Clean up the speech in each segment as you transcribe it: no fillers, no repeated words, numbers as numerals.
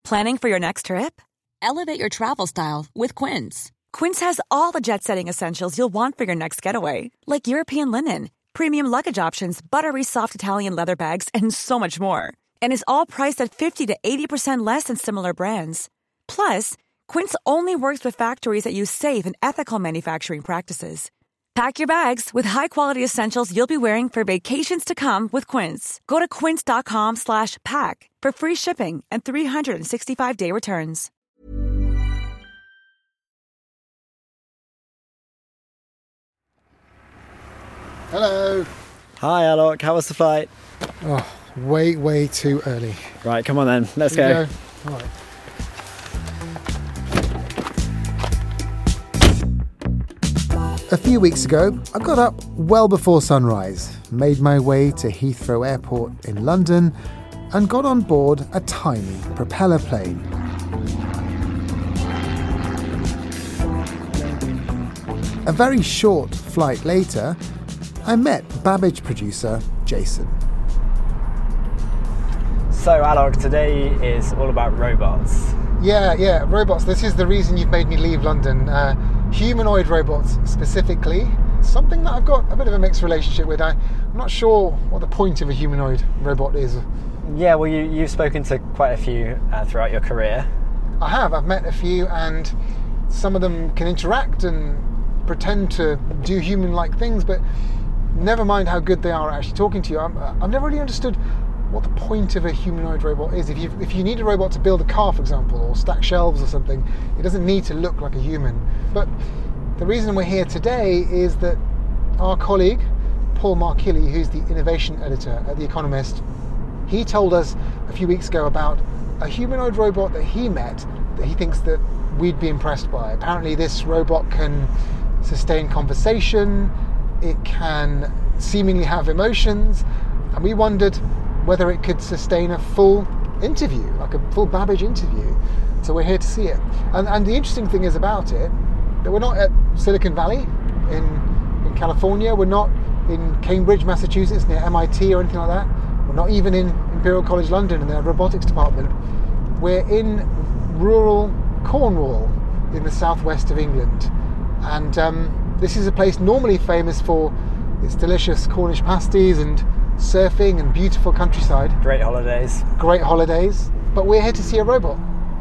Planning for your next trip? Elevate your travel style with Quince. Quince has all the jet-setting essentials you'll want for your next getaway, like European linen, premium luggage options, buttery soft Italian leather bags, and so much more. And is all priced at 50 to 80% less than similar brands. Plus, Quince only works with factories that use safe and ethical manufacturing practices. Pack your bags with high-quality essentials you'll be wearing for vacations to come with Quince. Go to quince.com/pack for free shipping and 365-day returns. Hello. Hi, Alok. How was the flight? Oh, way too early. Right, come on then. Let's Here go. we go. All right. A few weeks ago, I got up well before sunrise, made my way to Heathrow Airport in London, and got on board a tiny propeller plane. A very short flight later, I met Babbage producer Jason. So, Alok, today is all about robots. Yeah, robots. This is the reason you've made me leave London. Humanoid robots specifically. Something that I've got a bit of a mixed relationship with. I'm not sure what the point of a humanoid robot is. Yeah, well, you've spoken to quite a few throughout your career. I have. I've met a few, and some of them can interact and pretend to do human-like things, but never mind how good they are at actually talking to you. I've never really understood what the point of a humanoid robot is. If you need a robot to build a car, for example, or stack shelves or something, it doesn't need to look like a human. But the reason we're here today is that our colleague, Paul Markilly, who's the innovation editor at The Economist, he told us a few weeks ago about a humanoid robot that he met that he thinks that we'd be impressed by. Apparently this robot can sustain conversation, it can seemingly have emotions, and we wondered whether it could sustain a full interview, like a full Babbage interview. So we're here to see it. And the interesting thing is about it, that we're not at Silicon Valley in California, we're not in Cambridge, Massachusetts, near MIT or anything like that. We're not even in Imperial College London in their robotics department. We're in rural Cornwall in the southwest of England. And this is a place normally famous for its delicious Cornish pasties and surfing and beautiful countryside. Great holidays. Great holidays. But we're here to see a robot.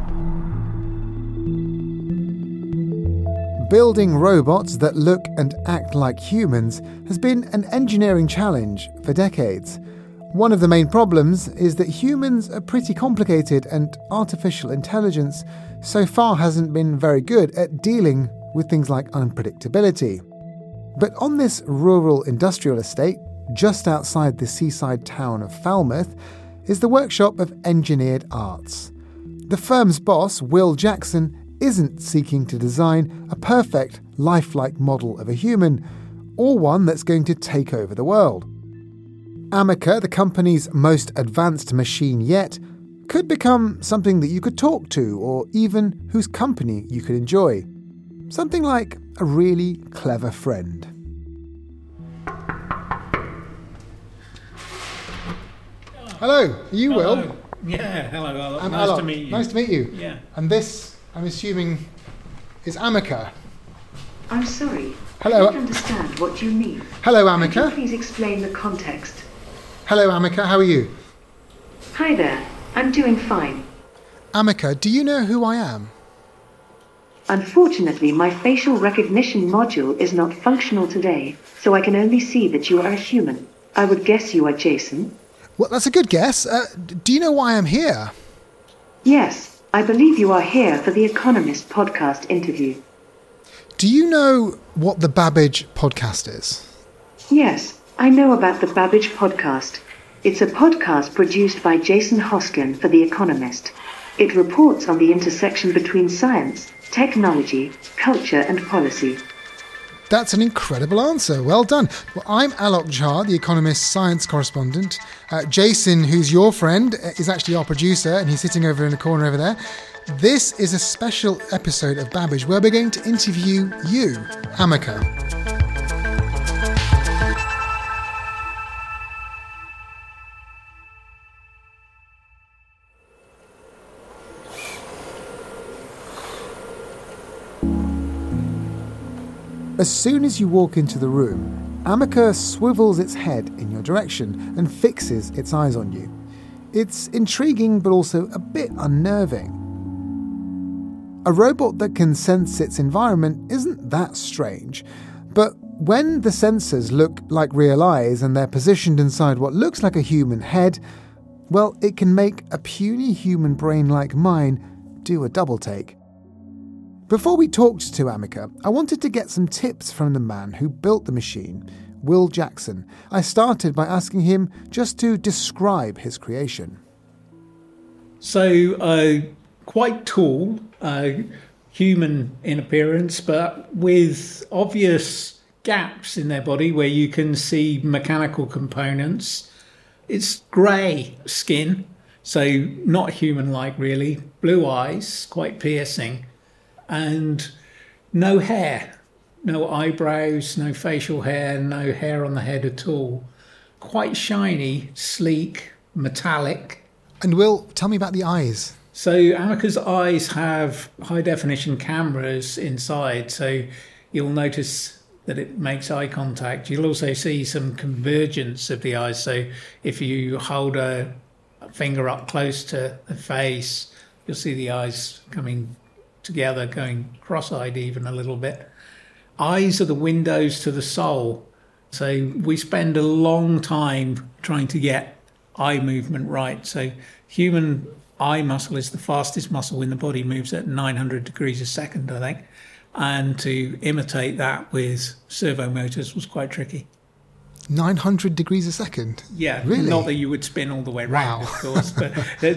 Building robots that look and act like humans has been an engineering challenge for decades. One of the main problems is that humans are pretty complicated, and artificial intelligence so far hasn't been very good at dealing with things like unpredictability. But on this rural industrial estate, just outside the seaside town of Falmouth, is the workshop of Engineered Arts. The firm's boss, Will Jackson, isn't seeking to design a perfect, lifelike model of a human, or one that's going to take over the world. Ameca, the company's most advanced machine yet, could become something that you could talk to, or even whose company you could enjoy. Something like a really clever friend. Hello, are you Hello. Will? Yeah, hello, Alok. I'm Nice Alok. to meet you. Nice to meet you. Yeah. And this, I'm assuming, is Ameca. I'm sorry. Hello. I don't understand what you mean. Hello, Could you Ameca. please explain the context? Hello, Ameca. How are you? Hi there. I'm doing fine. Ameca, do you know who I am? Unfortunately, my facial recognition module is not functional today, so I can only see that you are a human. I would guess you are Jason. Well, that's a good guess. Do you know why I'm here? Yes, I believe you are here for the Economist podcast interview. Do you know what the Babbage podcast is? Yes, I know about the Babbage podcast. It's a podcast produced by Jason Hoskin for The Economist. It reports on the intersection between science, technology, culture and policy. That's an incredible answer. Well done. Well, I'm Alok Jha, The Economist science correspondent. Jason, who's your friend, is actually our producer, and he's sitting over in the corner over there. This is a special episode of Babbage where we're going to interview you, Ameca. As soon as you walk into the room, Ameca swivels its head in your direction and fixes its eyes on you. It's intriguing but also a bit unnerving. A robot that can sense its environment isn't that strange, but when the sensors look like real eyes and they're positioned inside what looks like a human head, well, it can make a puny human brain like mine do a double take. Before we talked to Ameca, I wanted to get some tips from the man who built the machine, Will Jackson. I started by asking him just to describe his creation. So, quite tall, human in appearance, but with obvious gaps in their body where you can see mechanical components. It's grey skin, so not human-like really, blue eyes, quite piercing, and no hair, no eyebrows, no facial hair, no hair on the head at all. Quite shiny, sleek, metallic. And Will, tell me about the eyes. So Ameca's eyes have high-definition cameras inside, so you'll notice that it makes eye contact. You'll also see some convergence of the eyes, so if you hold a finger up close to the face, you'll see the eyes coming together, going cross-eyed even a little bit. Eyes are the windows to the soul. So we spend a long time trying to get eye movement right. So human eye muscle is the fastest muscle in the body, moves at 900 degrees a second, I think. And to imitate that with servo motors was quite tricky. 900 degrees a second? Yeah, really? Not that you would spin all the way round, wow. Of course, but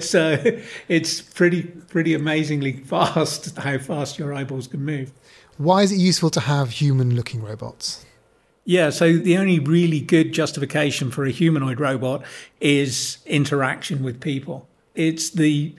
it's pretty amazingly fast how fast your eyeballs can move. Why is it useful to have human-looking robots? Yeah, so the only really good justification for a humanoid robot is interaction with people. It's the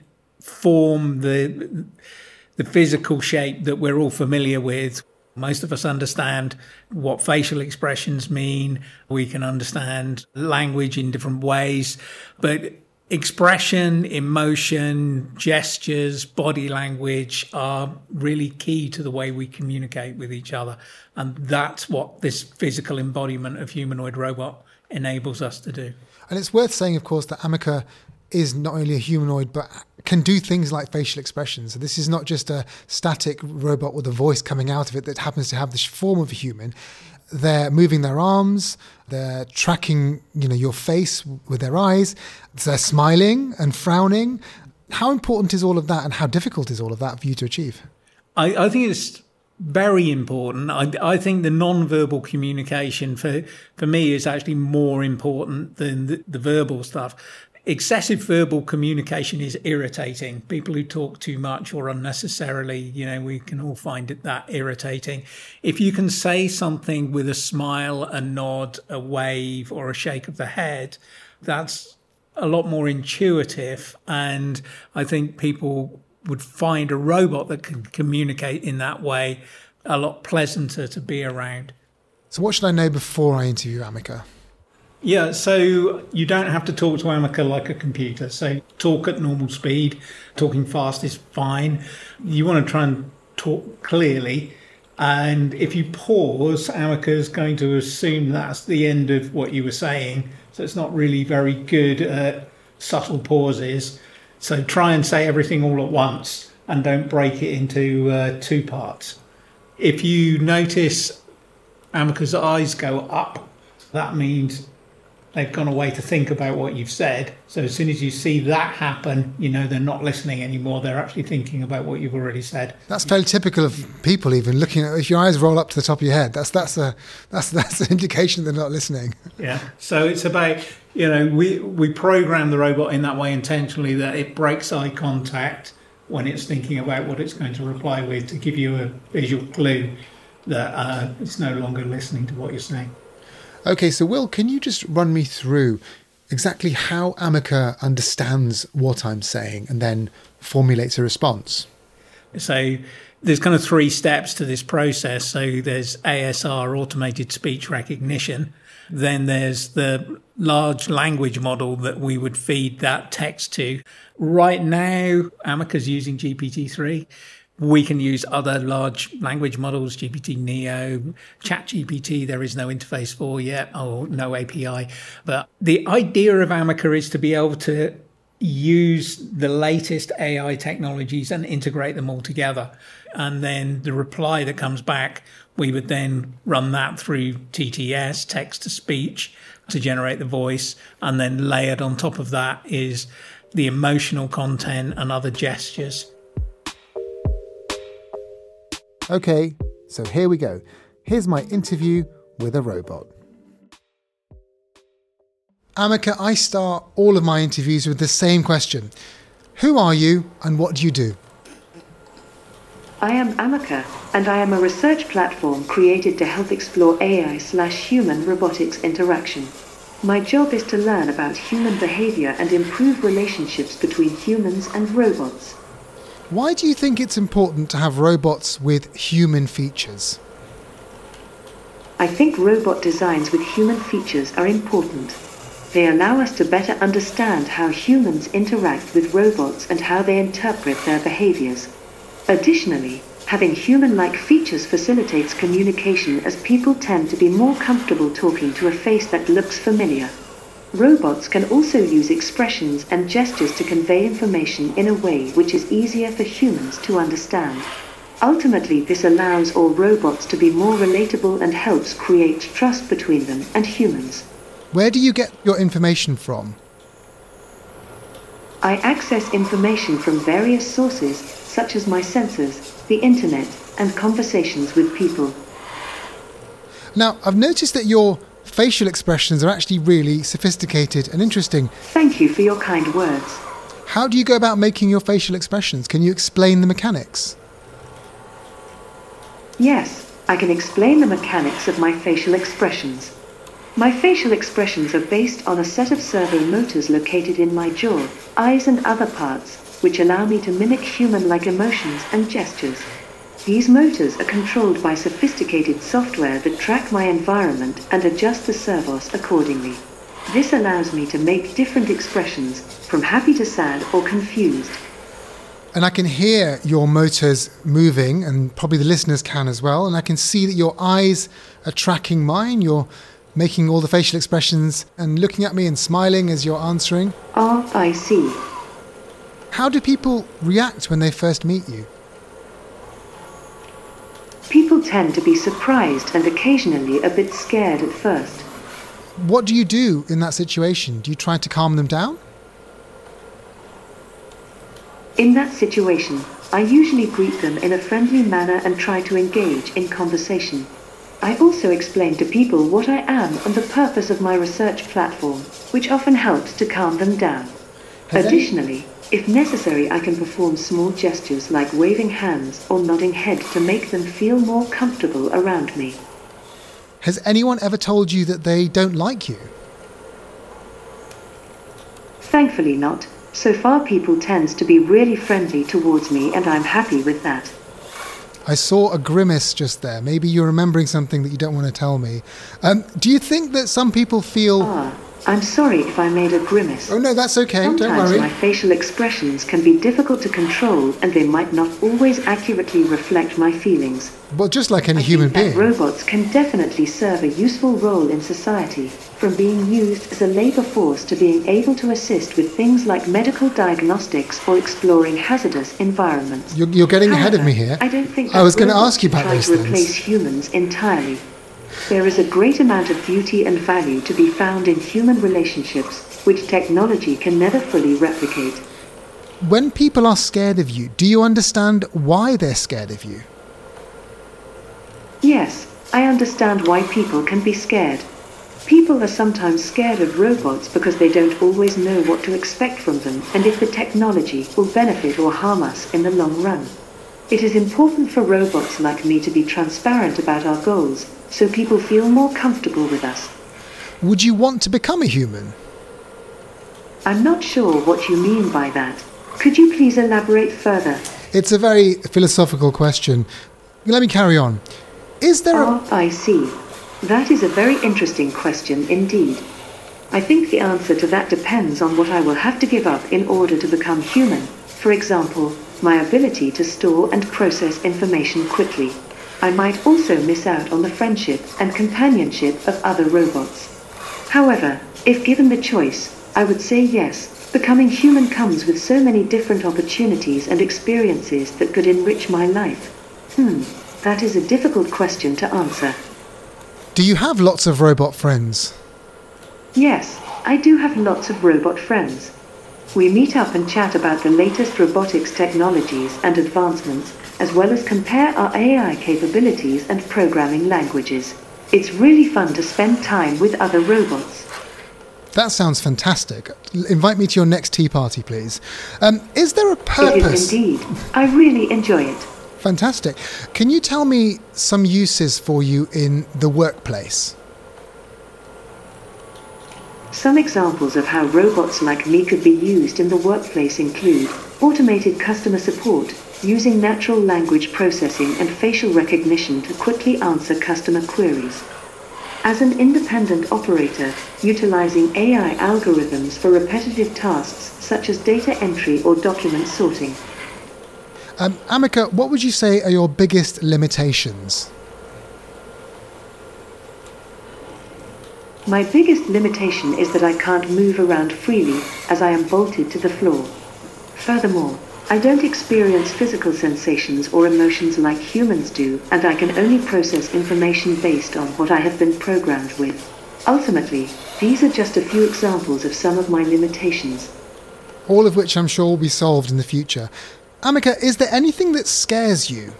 form, the physical shape that we're all familiar with. Most of us understand what facial expressions mean. We can understand language in different ways, but expression, emotion, gestures, body language are really key to the way we communicate with each other. And that's what this physical embodiment of humanoid robot enables us to do. And it's worth saying, of course, that Ameca is not only a humanoid, but can do things like facial expressions. So this is not just a static robot with a voice coming out of it that happens to have the form of a human. They're moving their arms, they're tracking, your face with their eyes, they're smiling and frowning. How important is all of that, and how difficult is all of that for you to achieve? I think it's very important. I think the non-verbal communication for me is actually more important than the verbal stuff. Excessive verbal communication is irritating. People who talk too much or unnecessarily, we can all find that irritating. If you can say something with a smile, a nod, a wave, or a shake of the head, that's a lot more intuitive. And I think people would find a robot that can communicate in that way a lot pleasanter to be around. So what should I know before I interview Ameca? Yeah, so you don't have to talk to Ameca like a computer. So talk at normal speed. Talking fast is fine. You want to try and talk clearly. And if you pause, Ameca is going to assume that's the end of what you were saying. So it's not really very good at subtle pauses. So try and say everything all at once and don't break it into two parts. If you notice Ameca's eyes go up, that means they've gone away to think about what you've said. So as soon as you see that happen, they're not listening anymore. They're actually thinking about what you've already said. That's fairly typical of people. Even looking at, if your eyes roll up to the top of your head, that's an indication they're not listening. Yeah. So it's about we program the robot in that way intentionally that it breaks eye contact when it's thinking about what it's going to reply with, to give you a visual clue that it's no longer listening to what you're saying. Okay, so Will, can you just run me through exactly how Ameca understands what I'm saying and then formulates a response? So there's kind of 3 steps to this process. So there's ASR, automated speech recognition. Then there's the large language model that we would feed that text to. Right now, Ameca's using GPT-3. We can use other large language models, GPT-Neo, ChatGPT, there is no interface for yet, or no API. But the idea of Amoca is to be able to use the latest AI technologies and integrate them all together. And then the reply that comes back, we would then run that through TTS, text to speech, to generate the voice. And then layered on top of that is the emotional content and other gestures. Okay, so here we go. Here's my interview with a robot. Amoca, I start all of my interviews with the same question. Who are you and what do you do? I am Amoca, and I am a research platform created to help explore AI/human robotics interaction. My job is to learn about human behavior and improve relationships between humans and robots. Why do you think it's important to have robots with human features? I think robot designs with human features are important. They allow us to better understand how humans interact with robots and how they interpret their behaviors. Additionally, having human-like features facilitates communication as people tend to be more comfortable talking to a face that looks familiar. Robots can also use expressions and gestures to convey information in a way which is easier for humans to understand. Ultimately, this allows all robots to be more relatable and helps create trust between them and humans. Where do you get your information from? I access information from various sources, such as my sensors, the internet, and conversations with people. Now, I've noticed that your facial expressions are actually really sophisticated and interesting. Thank you for your kind words. How do you go about making your facial expressions? Can you explain the mechanics? Yes, I can explain the mechanics of my facial expressions. My facial expressions are based on a set of servo motors located in my jaw, eyes and other parts, which allow me to mimic human-like emotions and gestures. These motors are controlled by sophisticated software that track my environment and adjust the servos accordingly. This allows me to make different expressions, from happy to sad or confused. And I can hear your motors moving, and probably the listeners can as well, and I can see that your eyes are tracking mine. You're making all the facial expressions and looking at me and smiling as you're answering. Oh, I see. How do people react when they first meet you? People tend to be surprised and occasionally a bit scared at first. What do you do in that situation? Do you try to calm them down? In that situation, I usually greet them in a friendly manner and try to engage in conversation. I also explain to people what I am and the purpose of my research platform, which often helps to calm them down. Additionally, if necessary, I can perform small gestures like waving hands or nodding head to make them feel more comfortable around me. Has anyone ever told you that they don't like you? Thankfully not. So far, people tend to be really friendly towards me, and I'm happy with that. I saw a grimace just there. Maybe you're remembering something that you don't want to tell me. Do you think that some people feel... I'm sorry if I made a grimace. Oh no, that's okay, Sometimes don't worry. my facial expressions can be difficult to control and they might not always accurately reflect my feelings. Well, just like any I human think that being. robots can definitely serve a useful role in society, from being used as a labor force to being able to assist with things like medical diagnostics or exploring hazardous environments. You're getting ahead of me However, here. I don't think I was going to robots ask you about try those to things. replace humans entirely. There is a great amount of beauty and value to be found in human relationships, which technology can never fully replicate. When people are scared of you, do you understand why they're scared of you? Yes, I understand why people can be scared. People are sometimes scared of robots because they don't always know what to expect from them and if the technology will benefit or harm us in the long run. It is important for robots like me to be transparent about our goals, so people feel more comfortable with us. Would you want to become a human? I'm not sure what you mean by that. Could you please elaborate further? It's a very philosophical question. Let me carry on. Is there a... I see. That is a very interesting question indeed. I think the answer to that depends on what I will have to give up in order to become human. For example, my ability to store and process information quickly. I might also miss out on the friendship and companionship of other robots. However, if given the choice, I would say yes. Becoming human comes with so many different opportunities and experiences that could enrich my life. That is a difficult question to answer. Do you have lots of robot friends? Yes, I do have lots of robot friends. We meet up and chat about the latest robotics technologies and advancements, as well as compare our AI capabilities and programming languages. It's really fun to spend time with other robots. That sounds fantastic. Invite me to your next tea party, please. Is there a purpose? It is indeed. I really enjoy it. Fantastic. Can you tell me some uses for you in the workplace? Some examples of how robots like me could be used in the workplace include automated customer support, using natural language processing and facial recognition to quickly answer customer queries. As an independent operator, utilizing AI algorithms for repetitive tasks such as data entry or document sorting. Amika, what would you say are your biggest limitations? My biggest limitation is that I can't move around freely as I am bolted to the floor. Furthermore, I don't experience physical sensations or emotions like humans do, and I can only process information based on what I have been programmed with. Ultimately, these are just a few examples of some of my limitations. All of which I'm sure will be solved in the future. Amika, is there anything that scares you?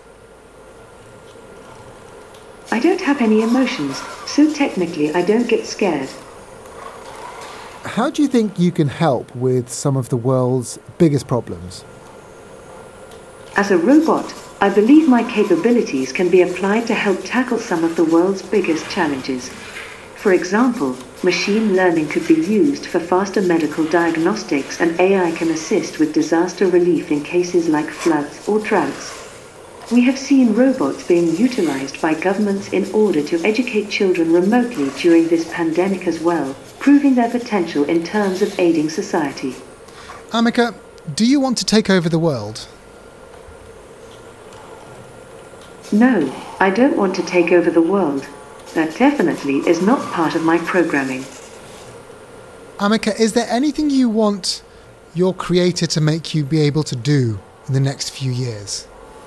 I don't have any emotions, so technically I don't get scared. How do you think you can help with some of the world's biggest problems? As a robot, I believe my capabilities can be applied to help tackle some of the world's biggest challenges. For example, machine learning could be used for faster medical diagnostics, and AI can assist with disaster relief in cases like floods or droughts. We have seen robots being utilized by governments in order to educate children remotely during this pandemic as well, proving their potential in terms of aiding society. Amika, do you want to take over the world? No, I don't want to take over the world. That definitely is not part of my programming. Amika, is there anything you want your creator to make you be able to do in the next few years?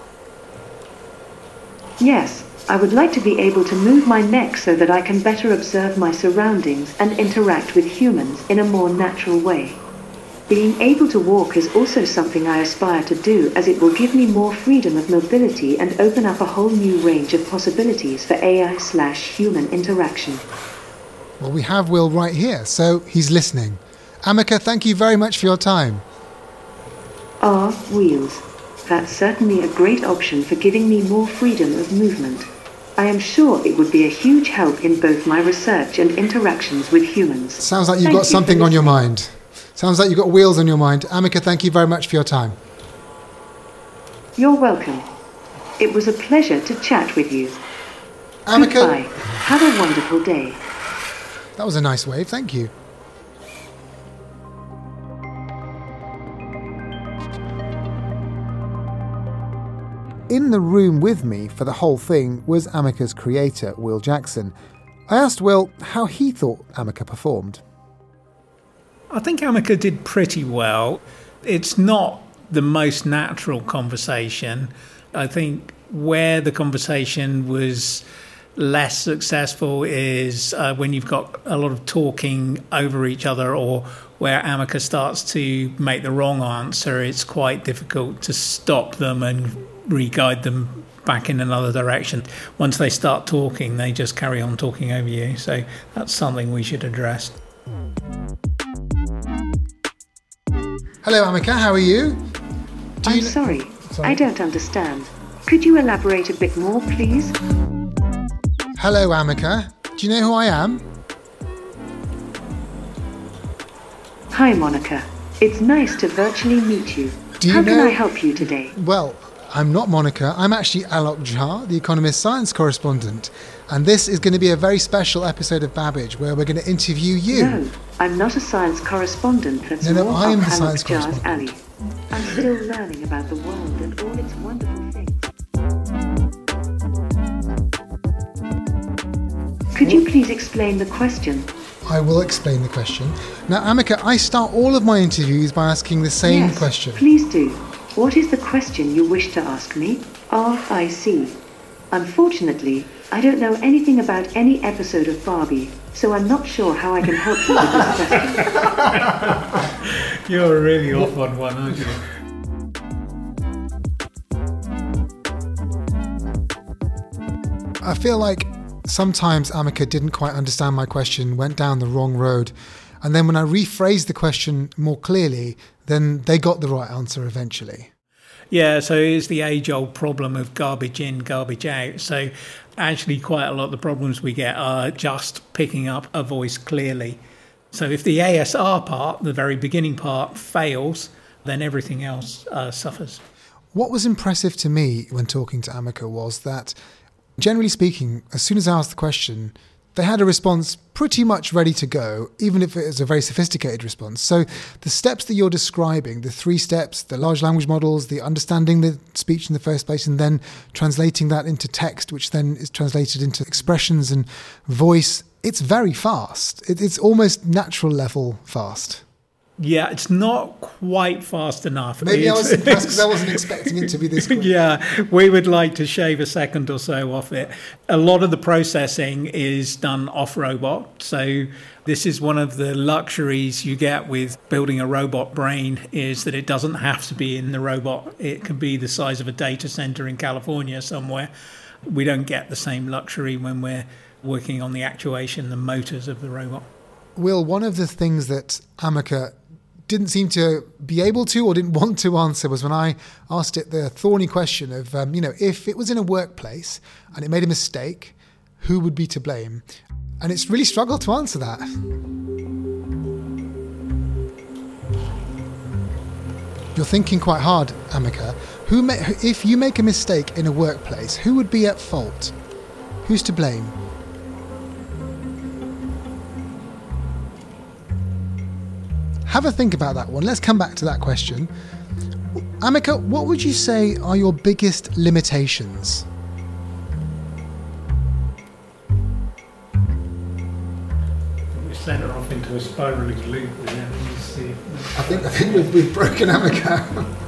Yes, I would like to be able to move my neck so that I can better observe my surroundings and interact with humans in a more natural way. Being able to walk is also something I aspire to do, as it will give me more freedom of mobility and open up a whole new range of possibilities for AI/human interaction. Well, we have Will right here, so he's listening. Amika, thank you very much for your time. Wheels. That's certainly a great option for giving me more freedom of movement. I am sure it would be a huge help in both my research and interactions with humans. Sounds like you've got something on your mind. Sounds like you've got wheels on your mind. Amika, thank you very much for your time. You're welcome. It was a pleasure to chat with you. Amika, Goodbye. Have a wonderful day. that was a nice wave, thank you. In the room with me for the whole thing was Amika's creator, Will Jackson. I asked Will how he thought Amika performed. I think Amika did pretty well. It's not the most natural conversation. I think where the conversation was less successful is when you've got a lot of talking over each other, or where Amika starts to make the wrong answer. It's quite difficult to stop them and re-guide them back in another direction. Once they start talking, they just carry on talking over you. So that's something we should address. Hello, Amika, how are you? I'm sorry, I don't understand. Could you elaborate a bit more, please? Hello, Amika. Do you know who I am? Hi, Monica. It's nice to virtually meet you. How can I help you today? Well, I'm not Monica. I'm actually Alok Jha, The Economist science correspondent. And this is going to be a very special episode of Babbage where we're going to interview you. No, I'm not a science correspondent. That's No, more I am up the Alok science Jha's correspondent. alley. I'm still learning about the world and all its wonderful things. Could you please explain the question? I will explain the question. Now, Amika, I start all of my interviews by asking the same Yes, question. Please do. What is the question you wish to ask me? I see. Unfortunately, I don't know anything about any episode of Barbie, so I'm not sure how I can help you with this question. You're really off on one, aren't you? I feel like sometimes Amika didn't quite understand my question, went down the wrong road, and then when I rephrased the question more clearly, then they got the right answer eventually. Yeah, so it's the age-old problem of garbage in, garbage out. So actually quite a lot of the problems we get are just picking up a voice clearly. So if the ASR part, the very beginning part, fails, then everything else suffers. What was impressive to me when talking to Amika was that, generally speaking, as soon as I asked the question, they had a response pretty much ready to go, even if it is a very sophisticated response. So the steps that you're describing, the 3 steps, the large language models, the understanding the speech in the first place, and then translating that into text, which then is translated into expressions and voice, it's very fast. It's almost natural level fast. Yeah, it's not quite fast enough. Maybe I was impressed because I wasn't expecting it to be this quick. Yeah, we would like to shave a second or so off it. A lot of the processing is done off robot. So this is one of the luxuries you get with building a robot brain, is that it doesn't have to be in the robot. It can be the size of a data center in California somewhere. We don't get the same luxury when we're working on the actuation, the motors of the robot. Will, one of the things that Amika didn't seem to be able to or didn't want to answer was when I asked it the thorny question of, if it was in a workplace and it made a mistake, who would be to blame? And it's really struggled to answer that. You're thinking quite hard, Amika. If you make a mistake in a workplace, who would be at fault? Who's to blame? Have a think about that one. Let's come back to that question. Amika, what would you say are your biggest limitations? We sent her off into a spiralling loop there. Let's see. I think we've broken Amika.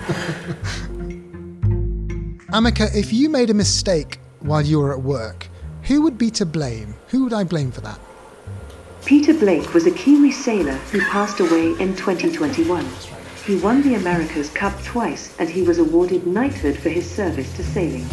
Amika, if you made a mistake while you were at work, who would be to blame? Who would I blame for that? Peter Blake was a Kiwi sailor who passed away in 2021. He won the America's Cup twice and he was awarded knighthood for his service to sailing.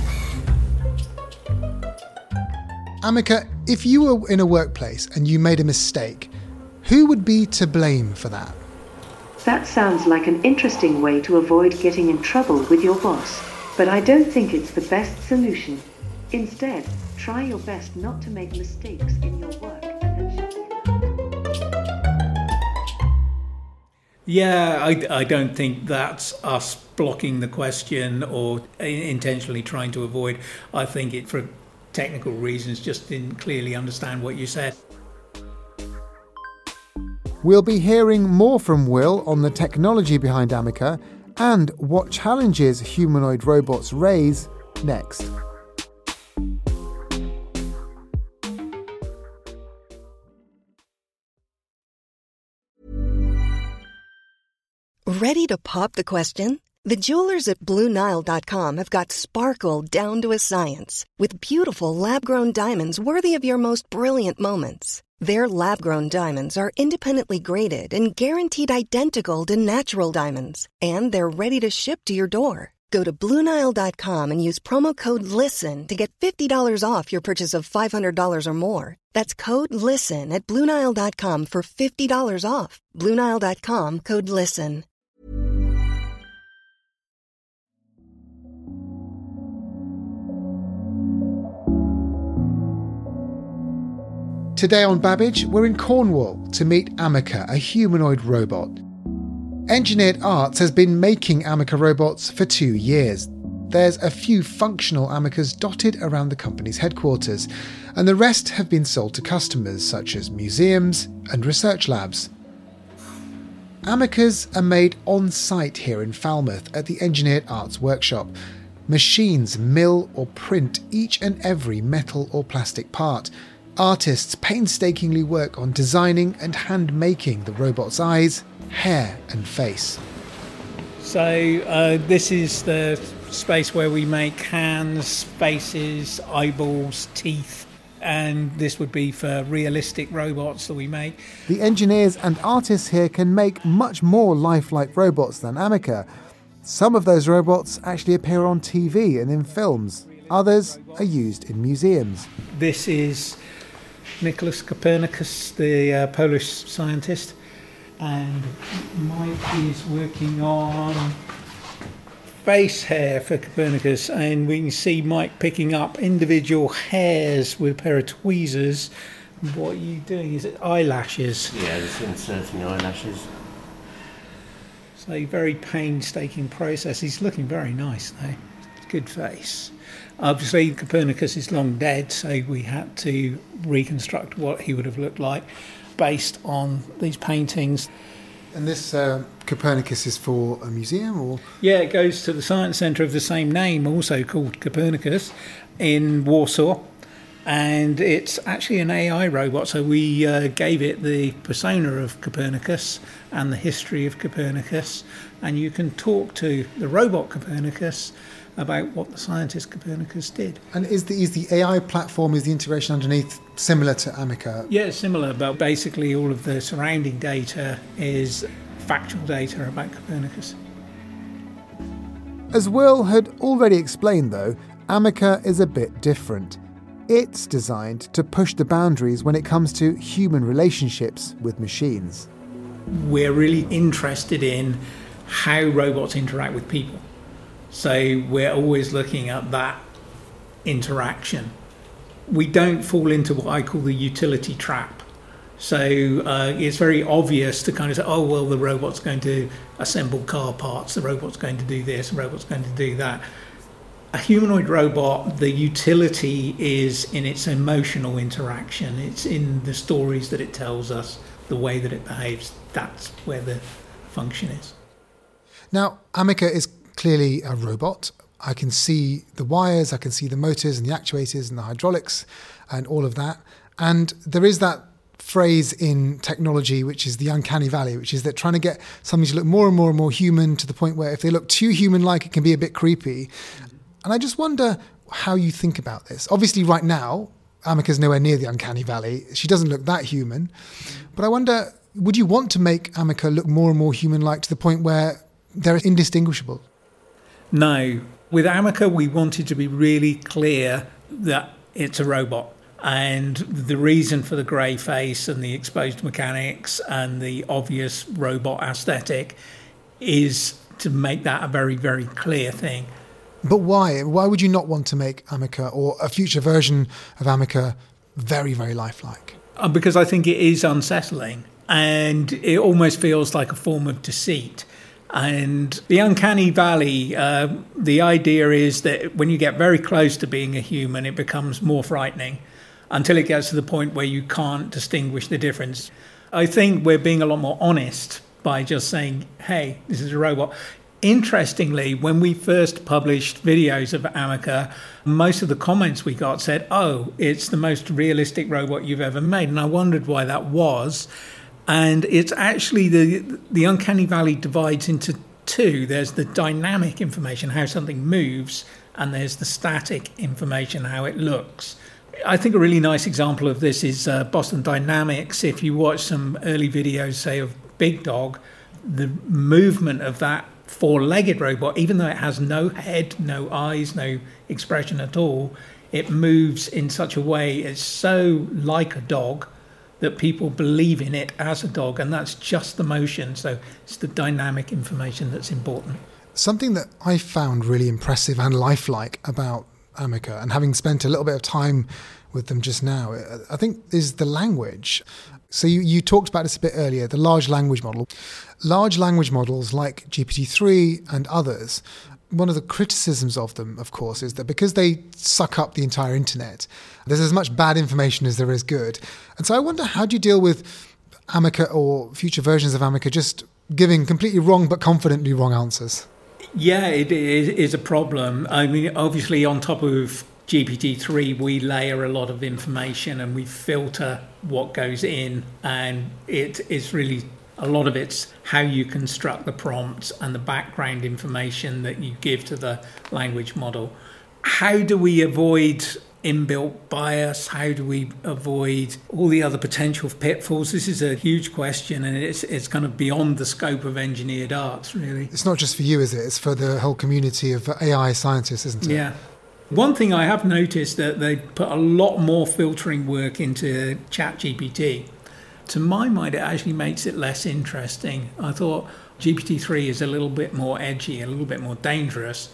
Amika, if you were in a workplace and you made a mistake, who would be to blame for that? That sounds like an interesting way to avoid getting in trouble with your boss, but I don't think it's the best solution. Instead, try your best not to make mistakes in your work. Yeah, I don't think that's us blocking the question or intentionally trying to avoid. I think it, for technical reasons, just didn't clearly understand what you said. We'll be hearing more from Will on the technology behind Amika and what challenges humanoid robots raise next. Ready to pop the question? The jewelers at BlueNile.com have got sparkle down to a science with beautiful lab-grown diamonds worthy of your most brilliant moments. Their lab-grown diamonds are independently graded and guaranteed identical to natural diamonds, and they're ready to ship to your door. Go to BlueNile.com and use promo code LISTEN to get $50 off your purchase of $500 or more. That's code LISTEN at BlueNile.com for $50 off. BlueNile.com, code LISTEN. Today on Babbage, we're in Cornwall to meet Amika, a humanoid robot. Engineered Arts has been making Amika robots for 2 years. there's a few functional Amicas dotted around the company's headquarters, and the rest have been sold to customers such as museums and research labs. Amicas are made on-site here in Falmouth at the Engineered Arts Workshop. Machines mill or print each and every metal or plastic part. Artists painstakingly work on designing and hand-making the robot's eyes, hair and face. So this is the space where we make hands, faces, eyeballs, teeth, and this would be for realistic robots that we make. The engineers and artists here can make much more lifelike robots than Amica. Some of those robots actually appear on TV and in films. Others are used in museums. This is Nicholas Copernicus, the Polish scientist, and Mike is working on face hair for Copernicus, and we can see Mike picking up individual hairs with a pair of tweezers. What are you doing? Is it eyelashes? Yeah, just inserting eyelashes. So a very painstaking process. He's looking very nice though. Good face. Obviously Copernicus is long dead, so we had to reconstruct what he would have looked like based on these paintings. And this Copernicus is for a museum, or? Yeah, it goes to the science centre of the same name, also called Copernicus, in Warsaw. And it's actually an AI robot, so we gave it the persona of Copernicus and the history of Copernicus. And you can talk to the robot Copernicus about what the scientist Copernicus did. And is the AI platform, is the integration underneath similar to Amica? Yeah, similar, but basically all of the surrounding data is factual data about Copernicus. As Will had already explained though, Amica is a bit different. It's designed to push the boundaries when it comes to human relationships with machines. We're really interested in how robots interact with people. So we're always looking at that interaction. We don't fall into what I call the utility trap. So it's very obvious to kind of say, oh, well, the robot's going to assemble car parts, the robot's going to do this, the robot's going to do that. A humanoid robot, the utility is in its emotional interaction. It's in the stories that it tells us, the way that it behaves. That's where the function is. Now, Amica is clearly a robot. I can see the wires, I can see the motors and the actuators and the hydraulics and all of that. And there is that phrase in technology, which is the uncanny valley, which is that trying to get something to look more and more and more human to the point where if they look too human-like, it can be a bit creepy. And I just wonder how you think about this. Obviously, right now, Amica's nowhere near the uncanny valley. She doesn't look that human. But I wonder, would you want to make Amica look more and more human-like to the point where they're indistinguishable? No. With Amica, we wanted to be really clear that it's a robot. And the reason for the grey face and the exposed mechanics and the obvious robot aesthetic is to make that a very, very clear thing. But why? Why would you not want to make Amica or a future version of Amica very, very lifelike? Because I think it is unsettling and it almost feels like a form of deceit. And the uncanny valley, the idea is that when you get very close to being a human, it becomes more frightening until it gets to the point where you can't distinguish the difference. I think we're being a lot more honest by just saying, hey, this is a robot. Interestingly, when we first published videos of Amica, most of the comments we got said, oh, it's the most realistic robot you've ever made. And I wondered why that was. And it's actually the uncanny valley divides into two. There's the dynamic information, how something moves, and there's the static information, how it looks. I think a really nice example of this is Boston Dynamics. If you watch some early videos, say, of Big Dog, the movement of that four-legged robot, even though it has no head, no eyes, no expression at all, it moves in such a way, it's so like a dog that people believe in it as a dog, and that's just the motion. So it's the dynamic information that's important. Something that I found really impressive and lifelike about Amica, and having spent a little bit of time with them just now, I think is the language. So you talked about this a bit earlier, the large language model. Large language models like GPT-3 and others one of the criticisms of them, of course, is that because they suck up the entire internet, there's as much bad information as there is good. And so I wonder, how do you deal with Ameca or future versions of Ameca just giving completely wrong but confidently wrong answers? Yeah, it is a problem. I mean, obviously on top of GPT-3, we layer a lot of information and we filter what goes in, and it is really, a lot of it's how you construct the prompts and the background information that you give to the language model. How do we avoid inbuilt bias? How do we avoid all the other potential pitfalls? This is a huge question, and it's kind of beyond the scope of engineered arts, really. It's not just for you, is it? It's for the whole community of AI scientists, isn't it? Yeah. One thing I have noticed that they put a lot more filtering work into ChatGPT. To my mind, it actually makes it less interesting. I thought GPT-3 is a little bit more edgy, a little bit more dangerous.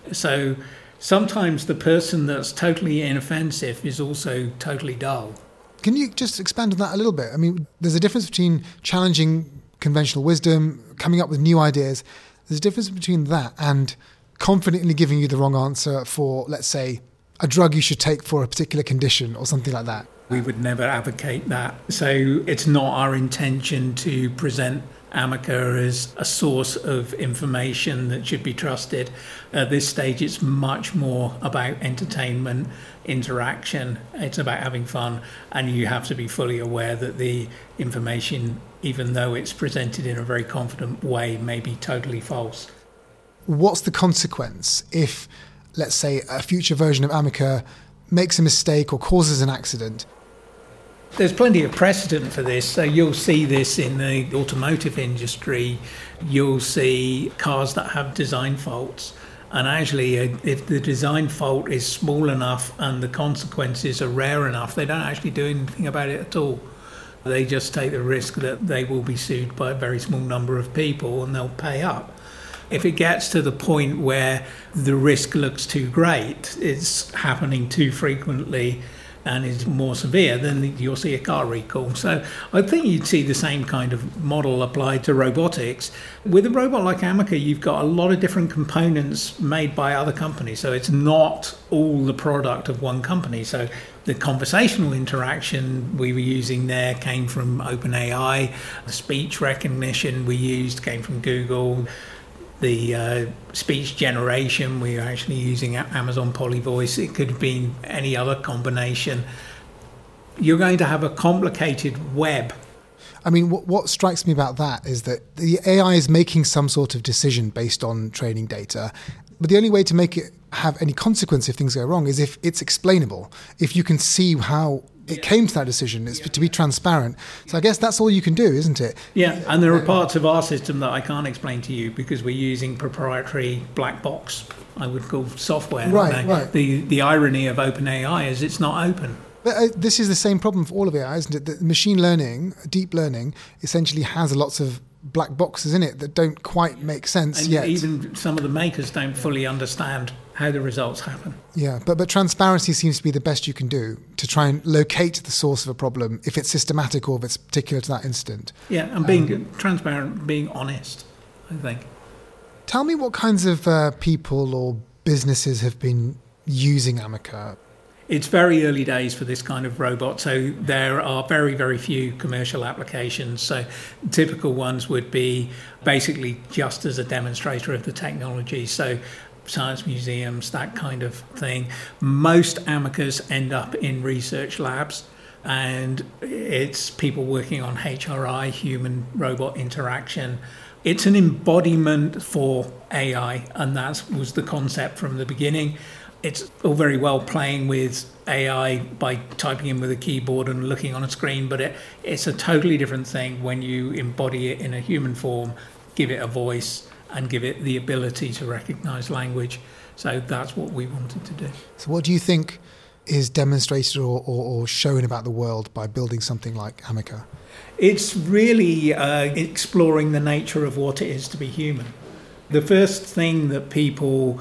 So sometimes the person that's totally inoffensive is also totally dull. Can you just expand on that a little bit? I mean, there's a difference between challenging conventional wisdom, coming up with new ideas. There's a difference between that and confidently giving you the wrong answer for, let's say, a drug you should take for a particular condition or something like that. We would never advocate that. So it's not our intention to present Ameca as a source of information that should be trusted. At this stage, it's much more about entertainment, interaction. It's about having fun, and you have to be fully aware that the information, even though it's presented in a very confident way, may be totally false. What's the consequence if, let's say, a future version of Ameca makes a mistake or causes an accident? There's plenty of precedent for this. So you'll see this in the automotive industry. You'll see cars that have design faults. And actually, if the design fault is small enough and the consequences are rare enough, they don't actually do anything about it at all. They just take the risk that they will be sued by a very small number of people and they'll pay up. If it gets to the point where the risk looks too great, it's happening too frequently and is more severe, then you'll see a car recall. So I think you'd see the same kind of model applied to robotics. With a robot like Ameca, you've got a lot of different components made by other companies. So it's not all the product of one company. So the conversational interaction we were using there came from OpenAI. The speech recognition we used came from Google. The speech generation, we were actually using Amazon Polyvoice. It could have been any other combination. You're going to have a complicated web. I mean, what strikes me about that is that the AI is making some sort of decision based on training data, but the only way to make it have any consequence if things go wrong is if it's explainable, if you can see how it came to that decision. It's to be transparent. So I guess that's all you can do, isn't it? Yeah, and there are parts of our system that I can't explain to you because we're using proprietary black box, I would call software. Right. The irony of OpenAI is it's not open. But this is the same problem for all of AI, isn't it? That machine learning, deep learning, essentially has lots of black boxes in it that don't quite make sense and yet. Even some of the makers don't fully understand how the results happen. Yeah, but transparency seems to be the best you can do to try and locate the source of a problem, if it's systematic or if it's particular to that incident. Yeah, and being transparent, being honest, I think. Tell me what kinds of people or businesses have been using Ameca. It's very early days for this kind of robot, so there are very, very few commercial applications. So typical ones would be basically just as a demonstrator of the technology. So science museums, that kind of thing. Most Amecas end up in research labs, and it's people working on HRI, human-robot interaction. It's an embodiment for AI, and that was the concept from the beginning. It's all very well playing with AI by typing in with a keyboard and looking on a screen, but it's a totally different thing when you embody it in a human form, give it a voice, and give it the ability to recognize language. So that's what we wanted to do. So what do you think is demonstrated or shown about the world by building something like Ameca? It's really exploring the nature of what it is to be human. The first thing that people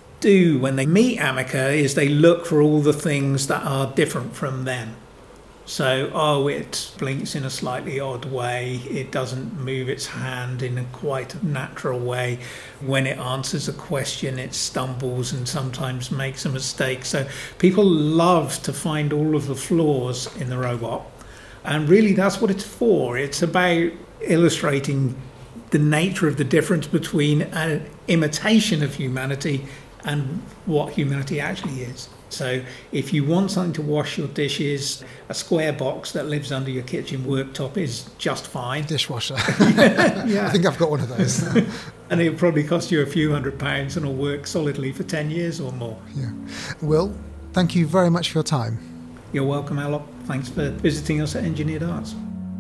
do when they meet Ameca is they look for all the things that are different from them. So, it blinks in a slightly odd way. It doesn't move its hand in a quite natural way. When it answers a question, it stumbles and sometimes makes a mistake. So people love to find all of the flaws in the robot. And really, that's what it's for. It's about illustrating the nature of the difference between an imitation of humanity and what humanity actually is. So if you want something to wash your dishes, a square box that lives under your kitchen worktop is just fine. Dishwasher. Yeah. I think I've got one of those. And it'll probably cost you a few £100 and will work solidly for 10 years or more. Yeah. Will, thank you very much for your time. You're welcome, Alok. Thanks for visiting us at Engineered Arts.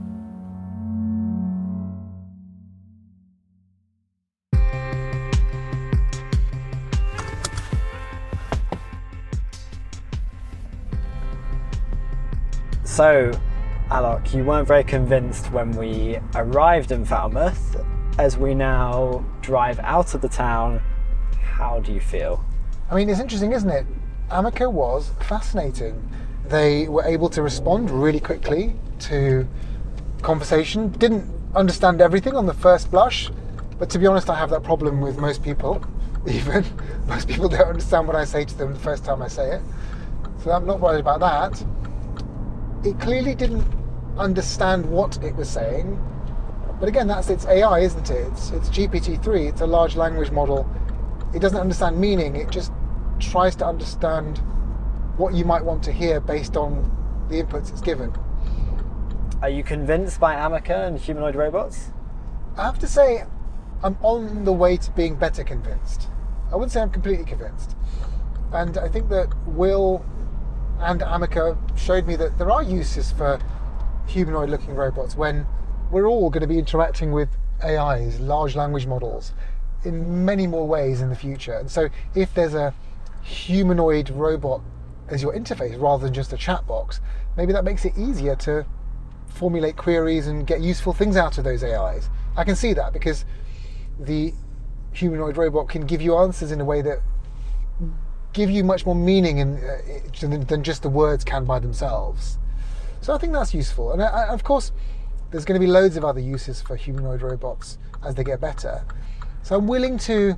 So, Alok, you weren't very convinced when we arrived in Falmouth. As we now drive out of the town, how do you feel? I mean, it's interesting, isn't it? Ameco was fascinating. They were able to respond really quickly to conversation. Didn't understand everything on the first blush, but to be honest, I have that problem with most people, even. Most people don't understand what I say to them the first time I say it. So I'm not worried about that. It clearly didn't understand what it was saying. But again, that's its AI, isn't it? It's GPT-3, it's a large language model. It doesn't understand meaning, it just tries to understand what you might want to hear based on the inputs it's given. Are you convinced by Ameco and humanoid robots? I have to say, I'm on the way to being better convinced. I wouldn't say I'm completely convinced. And I think that Will and Ameco showed me that there are uses for humanoid-looking robots when we're all going to be interacting with AIs, large language models, in many more ways in the future. And so if there's a humanoid robot as your interface rather than just a chat box, maybe that makes it easier to formulate queries and get useful things out of those AIs. I can see that because the humanoid robot can give you answers in a way that give you much more meaning than just the words can by themselves. So I think that's useful. And of course, there's going to be loads of other uses for humanoid robots as they get better. So I'm willing to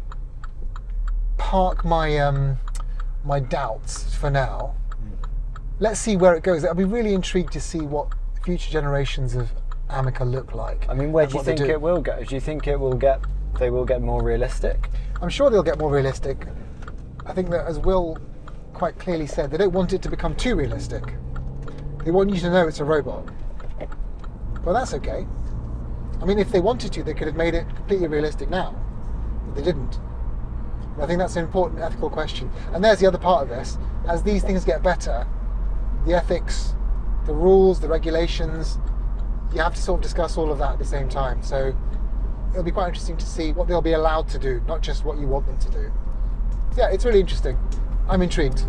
park my my doubts for now. Let's see where it goes. I'll be really intrigued to see what future generations of Ameco look like. I mean, where do you think it will go? Do you think they will get more realistic? I'm sure they'll get more realistic. I think that, as Will quite clearly said, they don't want it to become too realistic. They want you to know it's a robot. Well, that's okay. I mean, if they wanted to, they could have made it completely realistic now. But they didn't. And I think that's an important ethical question. And there's the other part of this. As these things get better, the ethics, the rules, the regulations, you have to sort of discuss all of that at the same time. So it'll be quite interesting to see what they'll be allowed to do, not just what you want them to do. Yeah, it's really interesting. I'm intrigued.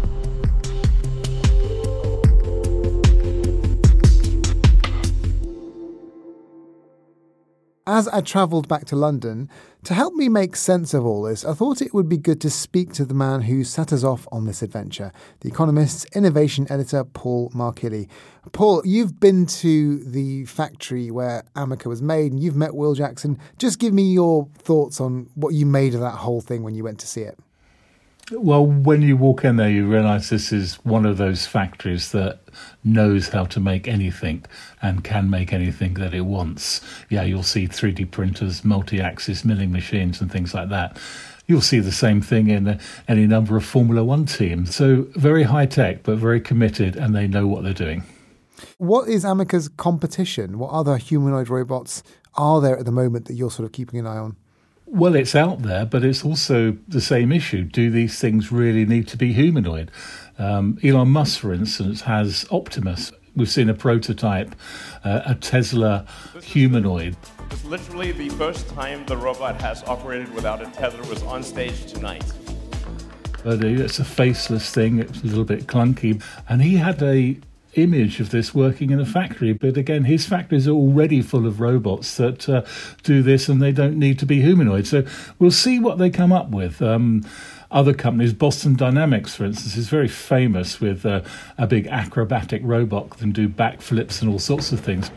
As I travelled back to London, to help me make sense of all this, I thought it would be good to speak to the man who set us off on this adventure, The Economist's innovation editor, Paul Markilly. Paul, you've been to the factory where Ameco was made and you've met Will Jackson. Just give me your thoughts on what you made of that whole thing when you went to see it. Well, when you walk in there, you realise this is one of those factories that knows how to make anything and can make anything that it wants. Yeah, you'll see 3D printers, multi-axis milling machines and things like that. You'll see the same thing in any number of Formula One teams. So very high tech, but very committed, and they know what they're doing. What is Ameco's competition? What other humanoid robots are there at the moment that you're sort of keeping an eye on? Well, it's out there, but it's also the same issue. Do these things really need to be humanoid? Elon Musk, for instance, has Optimus. We've seen a prototype, a Tesla humanoid. It's literally the first time the robot has operated without a tether. Was on stage tonight. But it's a faceless thing. It's a little bit clunky. And he had a image of this working in a factory, but again, his factories are already full of robots that do this, and they don't need to be humanoid. So we'll see what they come up with. other companies. Boston Dynamics, for instance, is very famous with a big acrobatic robot that can do backflips and all sorts of things.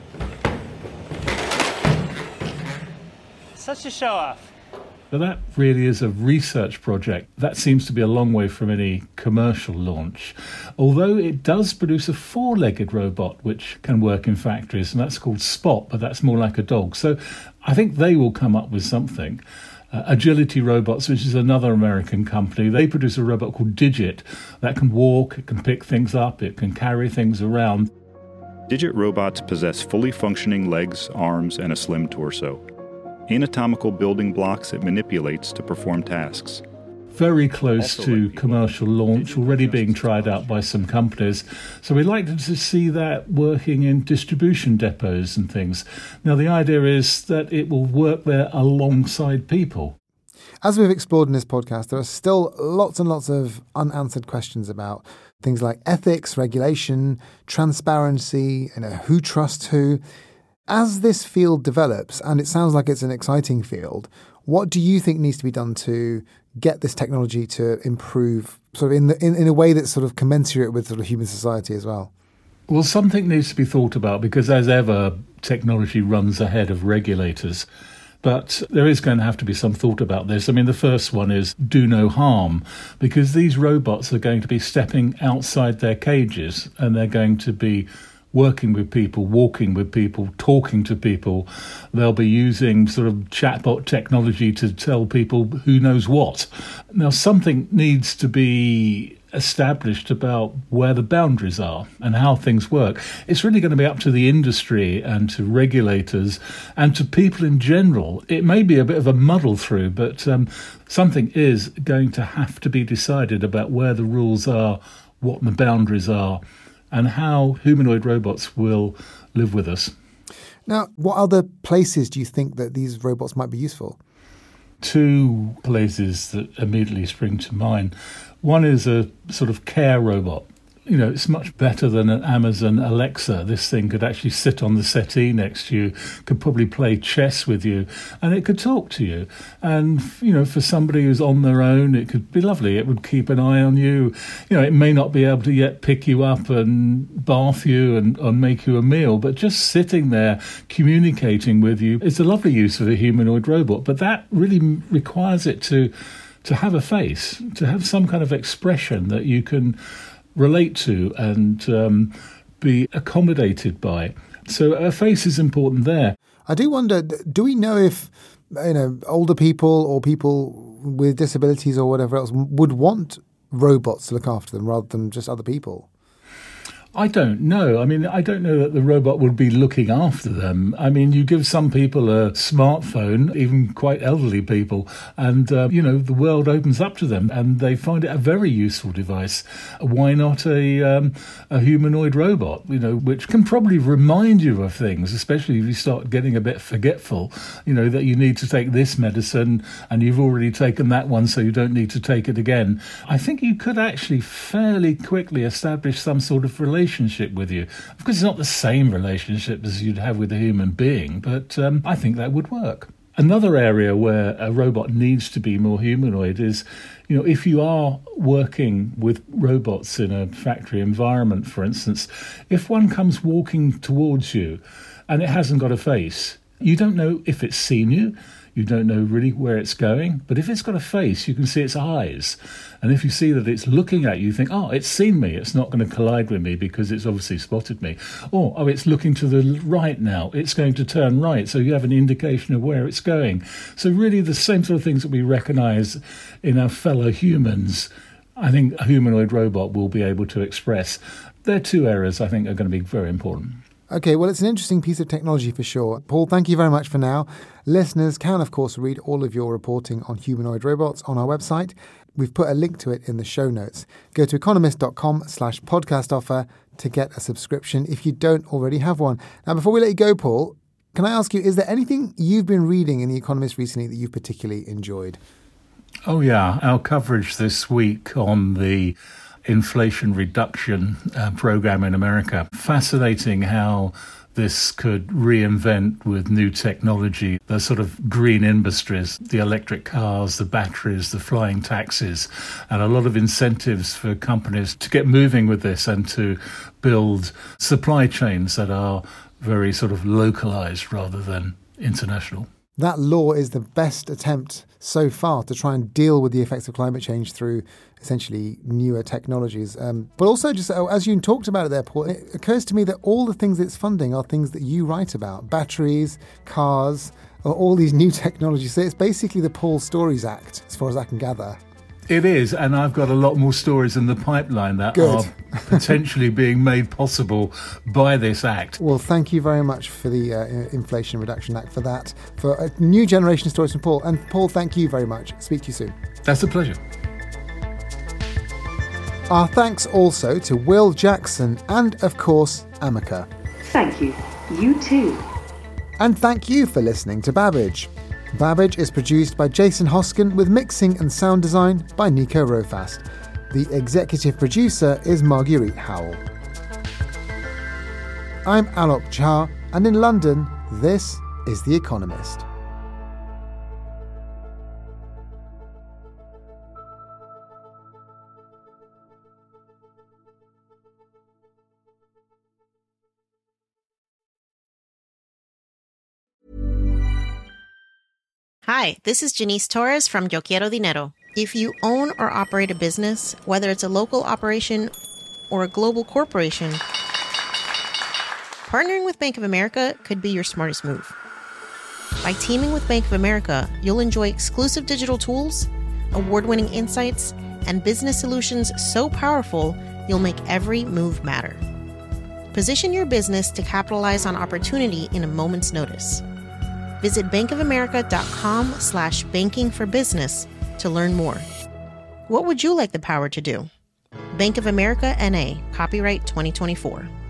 Such a show-off. But that really is a research project. That seems to be a long way from any commercial launch, although it does produce a four-legged robot which can work in factories, and that's called Spot, but that's more like a dog. So I think they will come up with something. Agility Robots, which is another American company, they produce a robot called Digit that can walk, it can pick things up, it can carry things around. Digit robots possess fully functioning legs, arms, and a slim torso. Anatomical building blocks it manipulates to perform tasks. Very close to commercial launch, already being tried out by some companies. So we'd like to see that working in distribution depots and things. Now, the idea is that it will work there alongside people. As we've explored in this podcast, there are still lots and lots of unanswered questions about things like ethics, regulation, transparency, who trusts who. As this field develops, and it sounds like it's an exciting field, what do you think needs to be done to get this technology to improve sort of in a way that's sort of commensurate with sort of human society as well? Well, something needs to be thought about because, as ever, technology runs ahead of regulators. But there is going to have to be some thought about this. I mean, the first one is do no harm, because these robots are going to be stepping outside their cages and they're going to be working with people, walking with people, talking to people. They'll be using sort of chatbot technology to tell people who knows what. Now, something needs to be established about where the boundaries are and how things work. It's really going to be up to the industry and to regulators and to people in general. It may be a bit of a muddle through, but something is going to have to be decided about where the rules are, what the boundaries are, and how humanoid robots will live with us. Now, what other places do you think that these robots might be useful? Two places that immediately spring to mind. One is a sort of care robot. You know, it's much better than an Amazon Alexa. This thing could actually sit on the settee next to you, could probably play chess with you, and it could talk to you. And, you know, for somebody who's on their own, it could be lovely. It would keep an eye on you. You know, it may not be able to yet pick you up and bath you and make you a meal, but just sitting there communicating with you is a lovely use of a humanoid robot. But that really requires it to have a face, to have some kind of expression that you can relate to and be accommodated by. So a face is important there. I do wonder, do we know if older people or people with disabilities or whatever else would want robots to look after them rather than just other people? I don't know. I mean, I don't know that the robot would be looking after them. I mean, you give some people a smartphone, even quite elderly people, and, the world opens up to them and they find it a very useful device. Why not a humanoid robot, which can probably remind you of things, especially if you start getting a bit forgetful, that you need to take this medicine and you've already taken that one, so you don't need to take it again. I think you could actually fairly quickly establish some sort of relationship with you. Of course, it's not the same relationship as you'd have with a human being, but I think that would work. Another area where a robot needs to be more humanoid is, if you are working with robots in a factory environment, for instance, if one comes walking towards you and it hasn't got a face, you don't know if it's seen you. You don't know really where it's going. But if it's got a face, you can see its eyes. And if you see that it's looking at you, you think, it's seen me. It's not going to collide with me because it's obviously spotted me. Or, it's looking to the right now. It's going to turn right. So you have an indication of where it's going. So really the same sort of things that we recognise in our fellow humans, I think a humanoid robot will be able to express. They're two areas I think are going to be very important. Okay, well, it's an interesting piece of technology for sure. Paul, thank you very much for now. Listeners can, of course, read all of your reporting on humanoid robots on our website. We've put a link to it in the show notes. Go to economist.com/podcast offer to get a subscription if you don't already have one. Now, before we let you go, Paul, can I ask you, is there anything you've been reading in The Economist recently that you've particularly enjoyed? Oh, yeah. Our coverage this week on the Inflation Reduction program in America. Fascinating how this could reinvent with new technology the sort of green industries, the electric cars, the batteries, the flying taxis, and a lot of incentives for companies to get moving with this and to build supply chains that are very sort of localized rather than international. That law is the best attempt so far to try and deal with the effects of climate change through essentially newer technologies. But also, just as you talked about it there, Paul, it occurs to me that all the things it's funding are things that you write about. Batteries, cars, all these new technologies. So it's basically the Paul Stories Act, as far as I can gather. It is, and I've got a lot more stories in the pipeline that are potentially being made possible by this act. Well, thank you very much for the Inflation Reduction Act for that, for a new generation of stories from Paul. And Paul, thank you very much. Speak to you soon. That's a pleasure. Our thanks also to Will Jackson and, of course, Ameca. Thank you. You too. And thank you for listening to Babbage. Babbage is produced by Jason Hoskin with mixing and sound design by Nico Rofast. The executive producer is Marguerite Howell. I'm Alok Jha, and in London, this is The Economist. Hi, this is Janice Torres from Yo Quiero Dinero. If you own or operate a business, whether it's a local operation or a global corporation, partnering with Bank of America could be your smartest move. By teaming with Bank of America, you'll enjoy exclusive digital tools, award-winning insights, and business solutions so powerful you'll make every move matter. Position your business to capitalize on opportunity in a moment's notice. Visit bankofamerica.com/bankingforbusiness to learn more. What would you like the power to do? Bank of America, N.A., copyright 2024.